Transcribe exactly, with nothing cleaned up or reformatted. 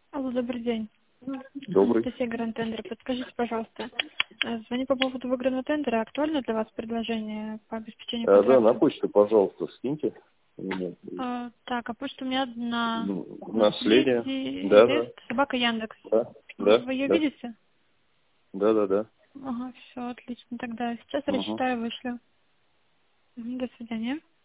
Алло, добрый день. Добрый. Анастасия, Гранд Тендер. Подскажите, пожалуйста, э, звоню по поводу выигранного тендера. Актуально для вас предложение по обеспечению А, да, на контракта? почту, пожалуйста, скиньте. Мне. А, так, а почта у меня одна. Ну, Наследие. Да, да, Наследие, собака Яндекс. да, да, Вы ее да, видите? да, да, да. Ага, все, отлично. Тогда сейчас Угу. рассчитаю, вышлю. Мгм, до свидания.